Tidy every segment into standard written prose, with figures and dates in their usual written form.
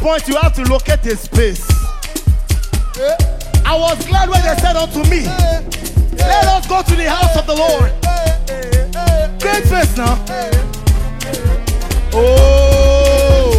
point, you have to locate a space. I was glad when they said unto me, let us go to the house of the Lord. Great face now. Oh.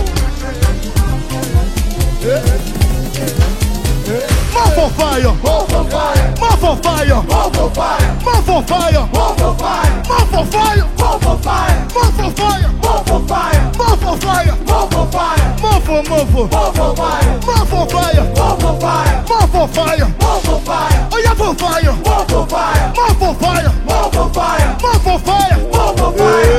More for fire. More for fire. More for fire. More for fire. More for fire. More for fire. More for fire. More for fire. More for fire. More for fire. More for fire. More for fire. More for fire. More for fire. More for fire. More for fire. More for fire. Oh yeah, for fire. More for fire. More for fire. More for fire. More for fire. More for fire.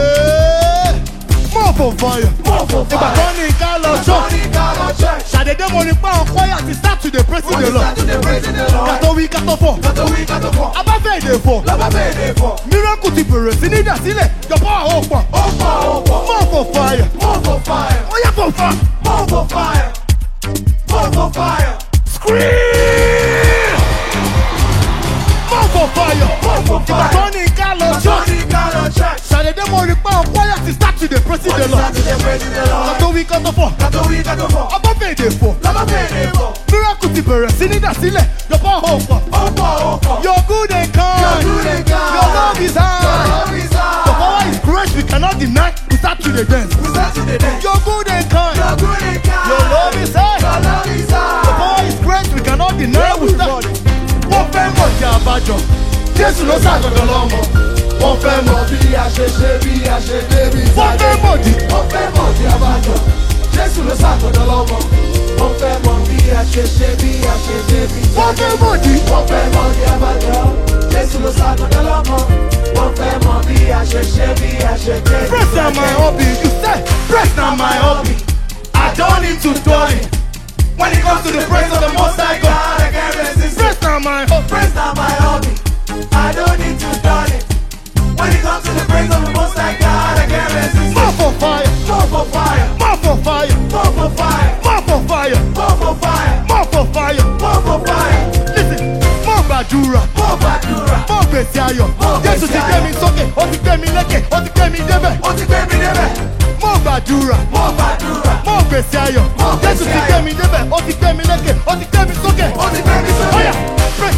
More for fire. More for fire. Ìbàdàn church. Ṣàdédé mo ní pa ọ̀pọ̀ yà ti start to dey praise the Lord. Kàtó wí kàtó fọ̀. Abáfẹ́ èdè fọ̀. Miracle ti bẹ̀rẹ̀ sí ní ìdásílẹ̀. Jọ̀pọ̀ àwọn ọ̀pọ̀. More for fire. More for fire. Ó yẹ for fire. More for fire. More for fire. Scream. More for fire. Ìbàdàn ní ká lọ church. Ṣàdédé mo ní pa ọ̀pọ̀ yà ti start to dey praise the Lord. Kàtó wí kàtó fọ̀. Abáfẹ́ èdè fọ̀. Miracle ti bẹ̀rẹ̀ sí ní ìdásílẹ̀. Jọ̀pọ̀ àwọn ọ̀pọ̀. You're good and kind. Your love is high. The power is great, we cannot deny. We start to the dance. You're good and kind. Your love is high. The power is great, we cannot deny. We start. Wọ́n fẹ́ mọ̀ jẹ́ àbájọ. Jésù ló ṣàgọ́dọ̀ lọ́mọ. Wọ́n fẹ́ mọ̀ bí a ṣe ṣe bí a ṣe débi. Wọ́n fẹ́ mọ̀ di. Wọ́n fẹ́ mọ̀ jẹ́ àbájọ. Jésù ló ṣàgọ́dọ̀ lọ́mọ. Wọ́n fẹ́ mọ̀ bí a ṣe ṣe bí a ṣe débi. Wọ́n fẹ́ mọ̀ di. Wọ́n fẹ́ mọ̀ jẹ́ àbájọ. Jésù ló ṣàgọ́dọ̀ lọ́mọ. Wọ́n fẹ́ mọ̀ bí a ṣe ṣe bí a ṣe débi. Praise na my hobby. You say praise na my hobby. I don't need to do it. When it comes to the praise of the Most High God, I can't resist. Praise na my hobby. Praise na my hobby. I don't need to do it. When it comes to the praise of the Most High God, I can't resist. More for fire. More for fire. More for fire. More for fire. More for fire. More for fire. More for fire. More for fire. Listen. More gbàdúrà. More gbàdúrà. More gbèsè ayọ̀. Jésù ti gbé mi sókè. Ó ti gbé mi lékè. Ó ti gbé mi débẹ̀. Ó ti gbé mi débẹ̀. More gbàdúrà. More gbàdúrà. More gbèsè ayọ̀. Jésù ti gbé mi débẹ̀. Ó ti gbé mi lékè. Ó ti gbé mi sókè. Ó ti gbé mi sókè. Oya, praise.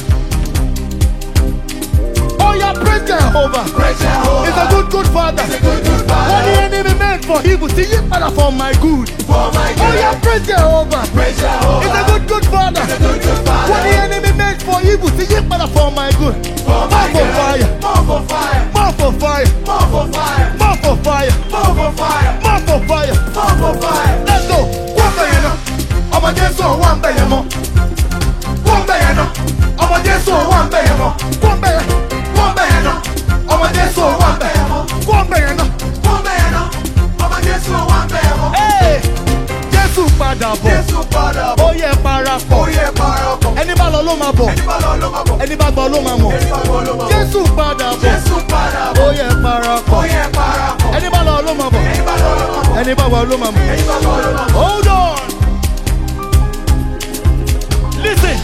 Oya, praise Jehovah. Praise Jehovah. He's a good father. He's a good father. What the enemy meant for evil, see it father for my good. For my good. Oya, praise Jehovah. Praise Jehovah. He's a good father. He's a good father. What the enemy meant for evil, see it father for my good. For my good. Fire. More for fire. More for fire. More for fire. More for fire. More for fire. More for fire. More for fire. Let's go. One bayana. Ọmọ Jésù one bayana. One bayana. Ọmọ Jésù one bayana. One bayana. One bayana. Ọmọ Jésù one bayana. One bayana. One bayana. Ọmọ Jésù one bayana. Hey! Jésù padà bọ̀. Jésù padà bọ̀. Ó yẹ parapọ̀. Ó yẹ parapọ̀. Ẹni bá lọ ló máa bọ̀. Ẹni bá lọ ló máa bọ̀. Ẹni bá gbọ́ ló máa mọ̀. Ẹni bá gbọ́ ló máa mọ̀. Jésù padà bọ̀. Jésù padà bọ̀. Ó yẹ parapọ̀. Ó yẹ parapọ̀. Ẹni bá lọ ló máa bọ̀. Ẹni bá lọ ló máa mọ̀. Ẹni bá gbọ́ ló máa mọ̀. Ẹni bá gbọ́ ló máa mọ̀. Hold on. Listen.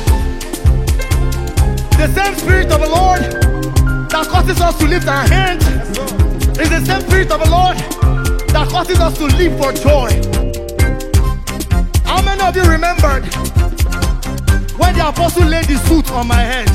The same Spirit of the Lord that causes us to lift our hands is the same Spirit of the Lord that causes us to live for joy. How many of you remembered when the apostle laid the suit on my head?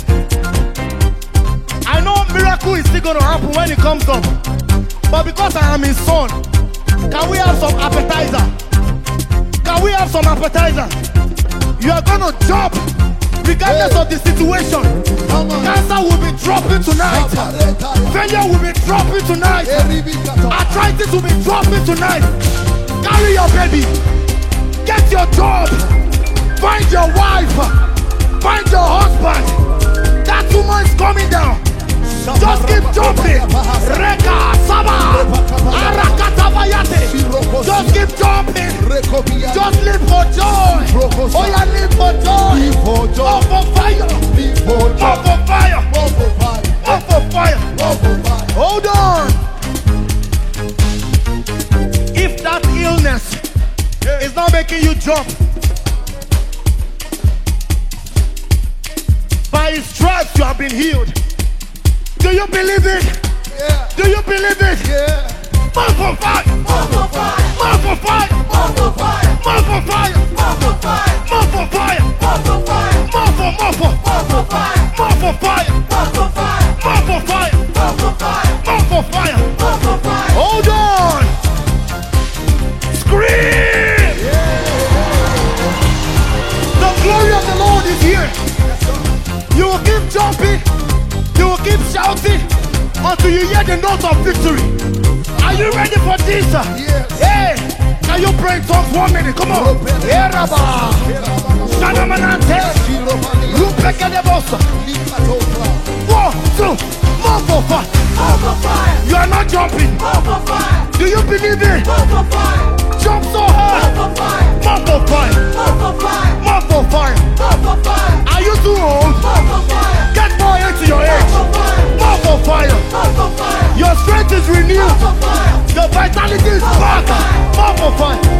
I know miracle is still going to happen when it comes up, but because I am his son, can we have some appetizer? Can we have some appetizer? You are going to jump regardless of the situation. Cancer will be dropping tonight. Failure will be dropping tonight. Arthritis will be dropping tonight. Carry your baby. Get your job. Find your wife. Find your husband. That woman is coming down. Just keep jumping. Reka, Saba, Arakatabayate. Just keep jumping. Just live for joy. Oh yeah, live for joy. More for fire. More for fire. More for fire. Hold on. If that illness is not making you jump, by his stripes you have been healed. Do you believe it? Yeah. Do you believe it? Yeah. More for fire. More for fire. More for fire. More for fire. jumping, you will keep shouting until you hear the note of victory. Are you ready for this? Yes. Hey, can you pray in tongues 1 minute? Come on. Eraba, Shanamanante, Rupekelebosa. 1, 2, more for fire. You are not jumping. Do you believe it? Jump so high. More for fire. More for fire. Are you too old? Get more into your age. More for fire. Your strength is renewed. Your vitality is back. More for fire.